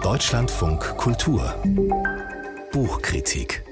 Deutschlandfunk Kultur Buchkritik.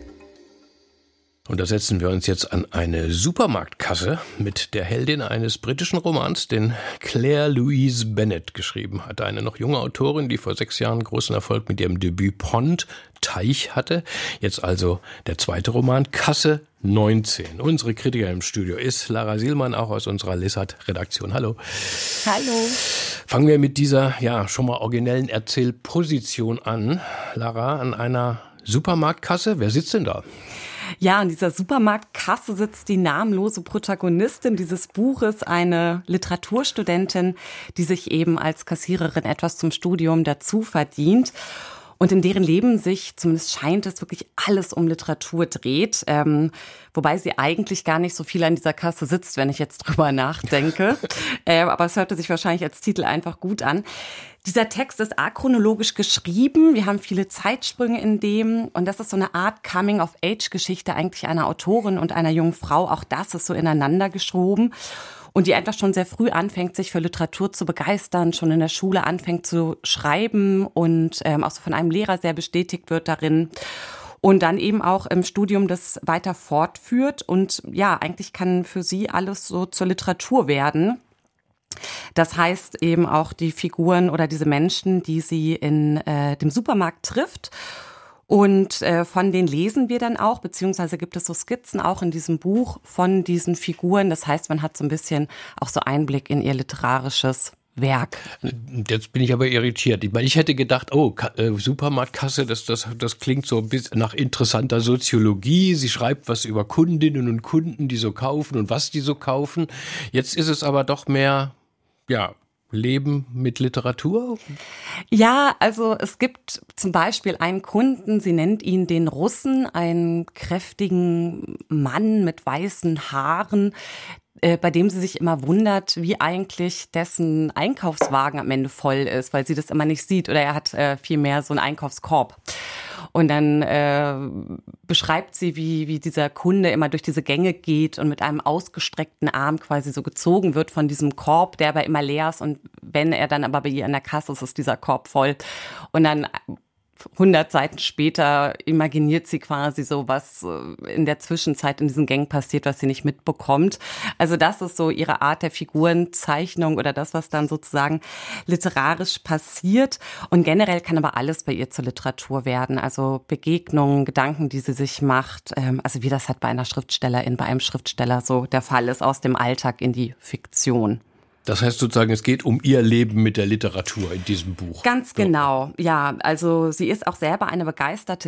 Und da setzen wir uns jetzt an eine Supermarktkasse mit der Heldin eines britischen Romans, den Claire Louise Bennett geschrieben hat. Eine noch junge Autorin, die vor 6 Jahren großen Erfolg mit ihrem Debüt Pond, Teich hatte. Jetzt also der zweite Roman, Kasse 19. Unsere Kritikerin im Studio ist Lara Sielmann, auch aus unserer Lissat-Redaktion. Hallo. Hallo. Fangen wir mit dieser, schon mal originellen Erzählposition an. Lara, an einer Supermarktkasse. Wer sitzt denn da? Ja, an dieser Supermarktkasse sitzt die namenlose Protagonistin dieses Buches, eine Literaturstudentin, die sich eben als Kassiererin etwas zum Studium dazu verdient. Und in deren Leben sich, zumindest scheint es, wirklich alles um Literatur dreht. Wobei sie eigentlich gar nicht so viel an dieser Kasse sitzt, wenn ich jetzt drüber nachdenke. Aber es hörte sich wahrscheinlich als Titel einfach gut an. Dieser Text ist achronologisch geschrieben. Wir haben viele Zeitsprünge in dem. Und das ist so eine Art Coming-of-Age-Geschichte eigentlich einer Autorin und einer jungen Frau. Auch das ist so ineinander geschoben. Und die einfach schon sehr früh anfängt, sich für Literatur zu begeistern, schon in der Schule anfängt zu schreiben und auch so von einem Lehrer sehr bestätigt wird darin. Und dann eben auch im Studium das weiter fortführt. Und ja, eigentlich kann für sie alles so zur Literatur werden. Das heißt eben auch die Figuren oder diese Menschen, die sie in dem Supermarkt trifft. Und von denen lesen wir dann auch, beziehungsweise gibt es so Skizzen auch in diesem Buch von diesen Figuren. Das heißt, man hat so ein bisschen auch so Einblick in ihr literarisches Werk. Jetzt bin ich aber irritiert. Ich hätte gedacht, Supermarktkasse, das klingt so bis nach interessanter Soziologie. Sie schreibt was über Kundinnen und Kunden, die so kaufen und was die so kaufen. Jetzt ist es aber doch mehr, Leben mit Literatur? Ja, also es gibt zum Beispiel einen Kunden, sie nennt ihn den Russen, einen kräftigen Mann mit weißen Haaren, bei dem sie sich immer wundert, wie eigentlich dessen Einkaufswagen am Ende voll ist, weil sie das immer nicht sieht oder er hat vielmehr so einen Einkaufskorb. Und dann beschreibt sie, wie dieser Kunde immer durch diese Gänge geht und mit einem ausgestreckten Arm quasi so gezogen wird von diesem Korb, der aber immer leer ist. Und wenn er dann aber bei ihr an der Kasse ist, ist dieser Korb voll. Und dann 100 Seiten später imaginiert sie quasi so, was in der Zwischenzeit in diesen Gängen passiert, was sie nicht mitbekommt. Also das ist so ihre Art der Figurenzeichnung oder das, was dann sozusagen literarisch passiert. Und generell kann aber alles bei ihr zur Literatur werden. Also Begegnungen, Gedanken, die sie sich macht. Also wie das halt bei einer Schriftstellerin, bei einem Schriftsteller so der Fall ist, aus dem Alltag in die Fiktion. Das heißt sozusagen, es geht um ihr Leben mit der Literatur in diesem Buch. Ganz genau, ja. Also sie ist auch selber eine begeisterte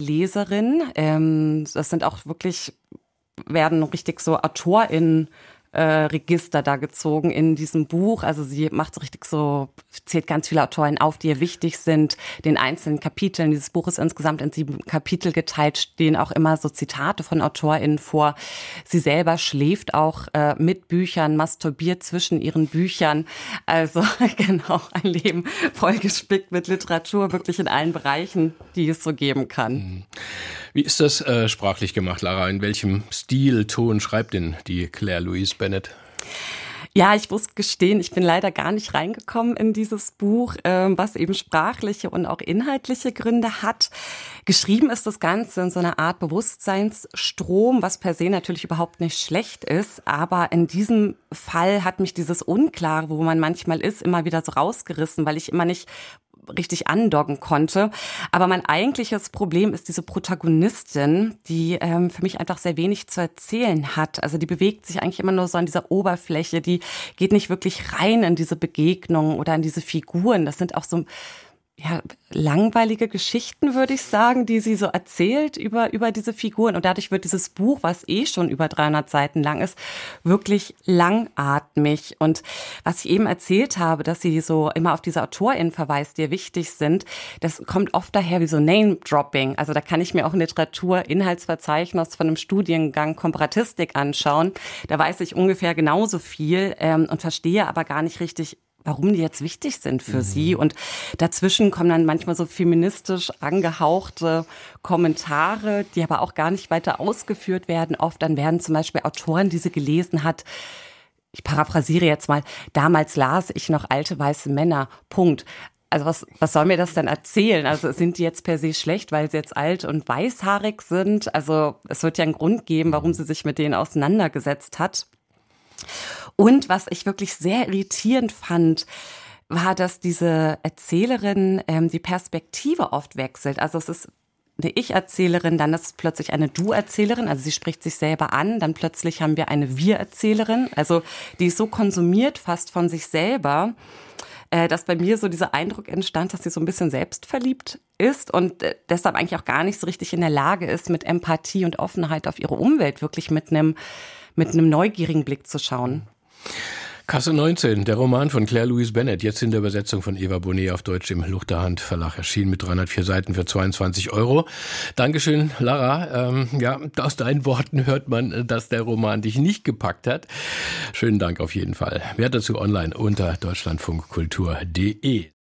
Leserin. Das sind auch wirklich, werden richtig so AutorInnen Register da gezogen in diesem Buch. Also sie macht so richtig so, zählt ganz viele Autoren auf, die ihr wichtig sind. Den einzelnen Kapiteln dieses Buches insgesamt in 7 Kapitel geteilt stehen auch immer so Zitate von AutorInnen vor. Sie selber schläft auch mit Büchern, masturbiert zwischen ihren Büchern. Also genau, ein Leben vollgespickt mit Literatur, wirklich in allen Bereichen, die es so geben kann. Wie ist das sprachlich gemacht, Lara? In welchem Stil, Ton schreibt denn die Claire Louise Bennett? Ja, ich muss gestehen, ich bin leider gar nicht reingekommen in dieses Buch, was eben sprachliche und auch inhaltliche Gründe hat. Geschrieben ist das Ganze in so einer Art Bewusstseinsstrom, was per se natürlich überhaupt nicht schlecht ist. Aber in diesem Fall hat mich dieses Unklare, wo man manchmal ist, immer wieder so rausgerissen, weil ich immer nicht richtig andocken konnte. Aber mein eigentliches Problem ist diese Protagonistin, die für mich einfach sehr wenig zu erzählen hat. Also die bewegt sich eigentlich immer nur so an dieser Oberfläche, die geht nicht wirklich rein in diese Begegnungen oder in diese Figuren. Das sind auch so langweilige Geschichten, würde ich sagen, die sie so erzählt über diese Figuren. Und dadurch wird dieses Buch, was schon über 300 Seiten lang ist, wirklich langatmig. Und was ich eben erzählt habe, dass sie so immer auf diese AutorInnen verweist, die ihr wichtig sind, das kommt oft daher wie so Name-Dropping. Also da kann ich mir auch ein Literatur-Inhaltsverzeichnis von einem Studiengang Komparatistik anschauen. Da weiß ich ungefähr genauso viel und verstehe aber gar nicht richtig, warum die jetzt wichtig sind für sie. Und dazwischen kommen dann manchmal so feministisch angehauchte Kommentare, die aber auch gar nicht weiter ausgeführt werden. Oft dann werden zum Beispiel Autoren, die sie gelesen hat, ich paraphrasiere jetzt mal, damals las ich noch alte weiße Männer, Punkt. also was soll mir das denn erzählen? Also sind die jetzt per se schlecht, weil sie jetzt alt und weißhaarig sind? Also es wird ja einen Grund geben, warum sie sich mit denen auseinandergesetzt hat. Und was ich wirklich sehr irritierend fand, war, dass diese Erzählerin die Perspektive oft wechselt. Also es ist eine Ich-Erzählerin, dann ist es plötzlich eine Du-Erzählerin, also sie spricht sich selber an, dann plötzlich haben wir eine Wir-Erzählerin, also die ist so konsumiert fast von sich selber, dass bei mir so dieser Eindruck entstand, dass sie so ein bisschen selbstverliebt ist und deshalb eigentlich auch gar nicht so richtig in der Lage ist, mit Empathie und Offenheit auf ihre Umwelt wirklich mit einem neugierigen Blick zu schauen. Kasse 19, der Roman von Claire Louise Bennett, jetzt in der Übersetzung von Eva Bonnet auf Deutsch im Luchterhand Verlag erschienen mit 304 Seiten für 22 €. Dankeschön, Lara. Ja, aus deinen Worten hört man, dass der Roman dich nicht gepackt hat. Schönen Dank auf jeden Fall. Mehr dazu online unter deutschlandfunkkultur.de.